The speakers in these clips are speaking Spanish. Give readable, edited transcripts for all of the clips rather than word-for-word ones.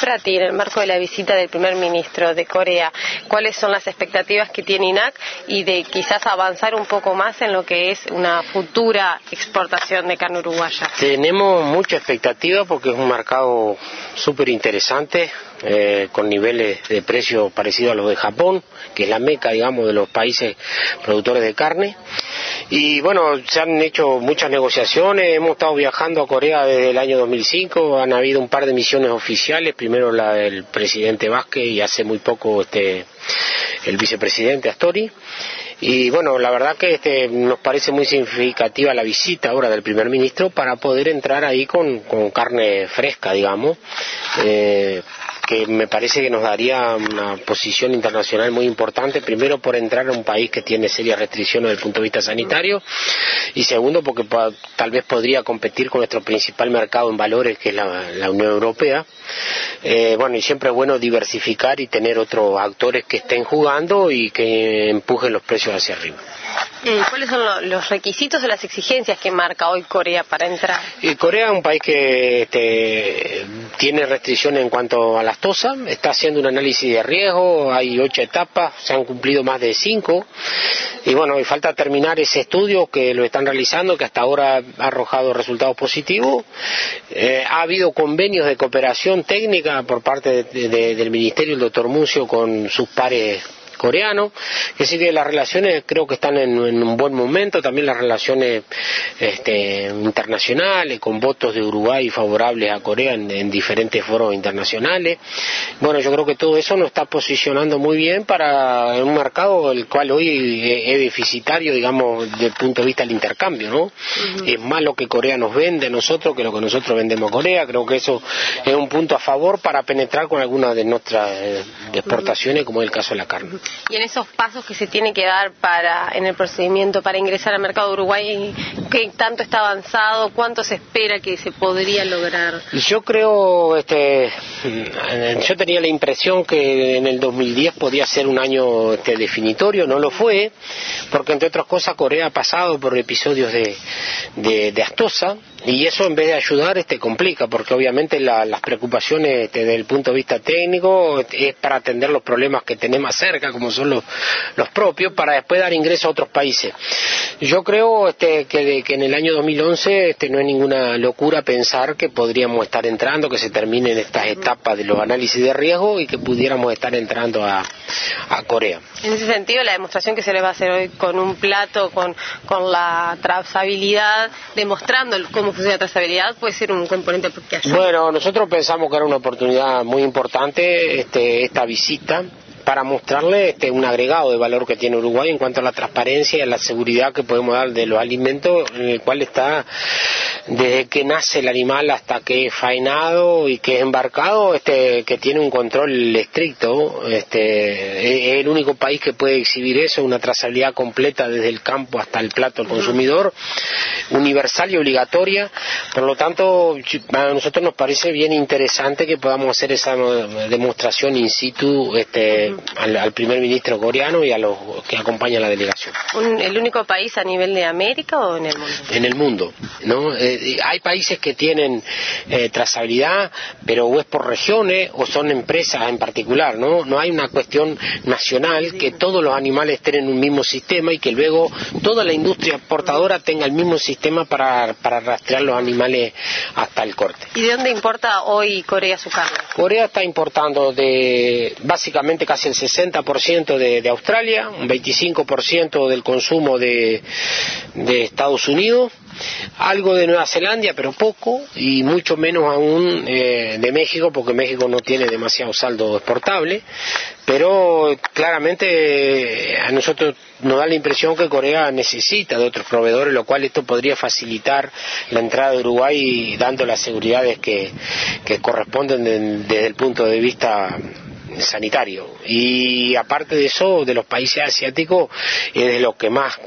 para ti, en el marco de la visita del primer ministro de Corea, cuáles son las expectativas que tiene INAC y de quizás avanzar un poco más en lo que es una futura exportación de carne uruguaya? Tenemos mucha expectativa porque es un mercado súper interesante, con niveles de precio parecidos a los de Japón, que es la meca, digamos, de los países productores de carne. Y bueno, se han hecho muchas negociaciones, hemos estado viajando a Corea desde el año 2005, han habido un par de misiones oficiales, primero la del presidente Vázquez y hace muy poco el vicepresidente Astori. Y bueno, la verdad que nos parece muy significativa la visita ahora del primer ministro para poder entrar ahí con carne fresca, digamos, que me parece que nos daría una posición internacional muy importante, primero por entrar a un país que tiene serias restricciones desde el punto de vista sanitario, y segundo porque tal vez podría competir con nuestro principal mercado en valores, que es la Unión Europea. Bueno, y siempre es bueno diversificar y tener otros actores que estén jugando y que empujen los precios hacia arriba. ¿Cuáles son los requisitos o las exigencias que marca hoy Corea para entrar? Corea es un país que tiene restricciones en cuanto a lactosa, está haciendo un análisis de riesgo, hay 8 etapas, se han cumplido más de 5, y bueno, y falta terminar ese estudio que lo están realizando, que hasta ahora ha arrojado resultados positivos. Ha habido convenios de cooperación técnica por parte del Ministerio, el doctor Muncio, con sus pares coreano, es decir que las relaciones creo que están en un buen momento, también las relaciones internacionales, con votos de Uruguay favorables a Corea en diferentes foros internacionales. Bueno, yo creo que todo eso nos está posicionando muy bien para un mercado el cual hoy es deficitario, digamos, desde el punto de vista del intercambio, ¿no? Es más lo que Corea nos vende a nosotros que lo que nosotros vendemos a Corea. Creo que eso es un punto a favor para penetrar con algunas de nuestras exportaciones, como es el caso de la carne. Y en esos pasos que se tiene que dar en el procedimiento para ingresar al mercado de Uruguay, ¿qué tanto está avanzado? ¿Cuánto se espera que se podría lograr? Yo creo, yo tenía la impresión que en el 2010 podía ser un año definitorio, no lo fue, porque entre otras cosas Corea ha pasado por episodios de aftosa, y eso en vez de ayudar complica, porque obviamente las preocupaciones desde el punto de vista técnico es para atender los problemas que tenemos cerca, como son los propios, para después dar ingreso a otros países. Yo creo que en el año 2011 no es ninguna locura pensar que podríamos estar entrando, que se terminen estas etapas de los análisis de riesgo y que pudiéramos estar entrando a Corea. En ese sentido, la demostración que se le va a hacer hoy con un plato, con la trazabilidad, demostrando cómo funciona la trazabilidad, puede ser un componente que ayude. Bueno, nosotros pensamos que era una oportunidad muy importante esta visita, para mostrarle un agregado de valor que tiene Uruguay en cuanto a la transparencia y a la seguridad que podemos dar de los alimentos, en el cual está desde que nace el animal hasta que es faenado y que es embarcado, que tiene un control estricto. Es el único país que puede exhibir eso, una trazabilidad completa desde el campo hasta el plato del consumidor, universal y obligatoria. Por lo tanto, a nosotros nos parece bien interesante que podamos hacer esa demostración in situ al primer ministro coreano y a los que acompañan la delegación. ¿El único país a nivel de América o en el mundo? En el mundo, ¿no? Hay países que tienen trazabilidad, pero o es por regiones o son empresas en particular, ¿no? No hay una cuestión nacional que todos los animales estén en un mismo sistema y que luego toda la industria exportadora tenga el mismo sistema para rastrear los animales hasta el corte. ¿Y de dónde importa hoy Corea su carne? Corea está importando básicamente casi el 60% de Australia, un 25% del consumo de Estados Unidos, algo de Nueva Zelanda, pero poco, y mucho menos aún de México, porque México no tiene demasiado saldo exportable, pero claramente a nosotros nos da la impresión que Corea necesita de otros proveedores, lo cual esto podría facilitar la entrada de Uruguay dando las seguridades que corresponden desde el punto de vista sanitario. Y aparte de eso, de los países asiáticos es de los que más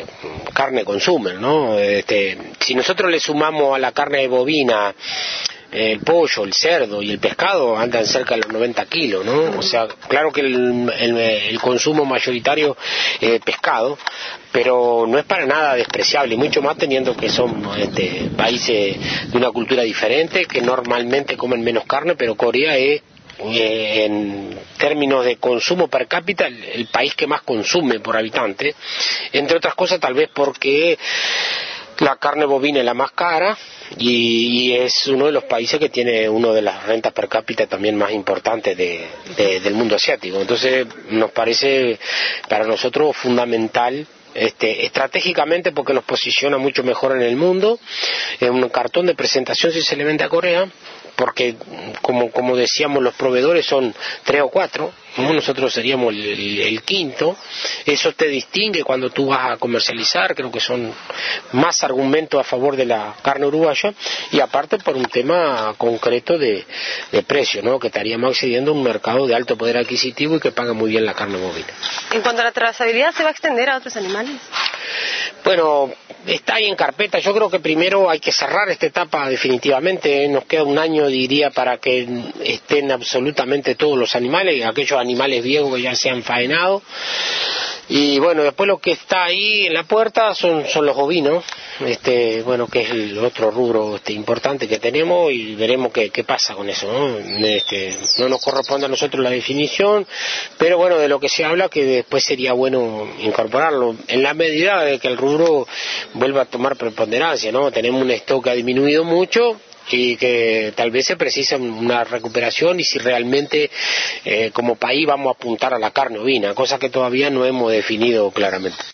carne consumen, ¿no? Si nosotros le sumamos a la carne bovina el pollo, el cerdo y el pescado andan cerca de los 90 kilos, ¿no? O sea, claro que el consumo mayoritario es de pescado, pero no es para nada despreciable, y mucho más teniendo que son países de una cultura diferente, que normalmente comen menos carne, pero Corea es, en términos de consumo per cápita, el país que más consume por habitante, entre otras cosas tal vez porque la carne bovina es la más cara y es uno de los países que tiene una de las rentas per cápita también más importantes del mundo asiático. Entonces nos parece para nosotros fundamental estratégicamente, porque nos posiciona mucho mejor en el mundo, es un cartón de presentación si se le vende a Corea, porque como decíamos, los proveedores son 3 o 4, ¿no? Nosotros seríamos el quinto. Eso te distingue cuando tú vas a comercializar. Creo que son más argumentos a favor de la carne uruguaya, y aparte por un tema concreto de precio, ¿no? Que estaríamos accediendo a un mercado de alto poder adquisitivo y que paga muy bien la carne bovina. En cuanto a la trazabilidad, ¿se va a extender a otros animales? Bueno, está ahí en carpeta. Yo creo que primero hay que cerrar esta etapa definitivamente. Nos queda un año, diría, para que estén absolutamente todos los animales, aquellos animales viejos que ya se han faenado. Y bueno, después lo que está ahí en la puerta son los ovinos, bueno, que es el otro rubro importante que tenemos, y veremos qué pasa con eso, ¿no? No nos corresponde a nosotros la definición, pero bueno, de lo que se habla, que después sería bueno incorporarlo, en la medida de que el rubro vuelva a tomar preponderancia, ¿no? Tenemos un stock que ha disminuido mucho y que tal vez se precisa una recuperación, y si realmente como país vamos a apuntar a la carne ovina, cosa que todavía no hemos definido claramente.